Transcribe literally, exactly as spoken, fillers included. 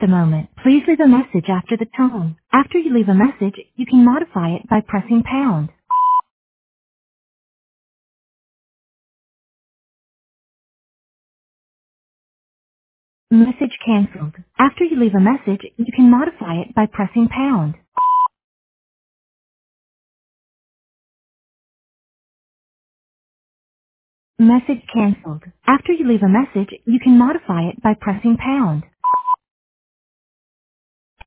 the moment. Please leave a message after the tone. After you leave a message, you can modify it by pressing pound. Message canceled. After you leave a message, you can modify it by pressing pound. Message canceled. After you leave a message, you can modify it by pressing pound.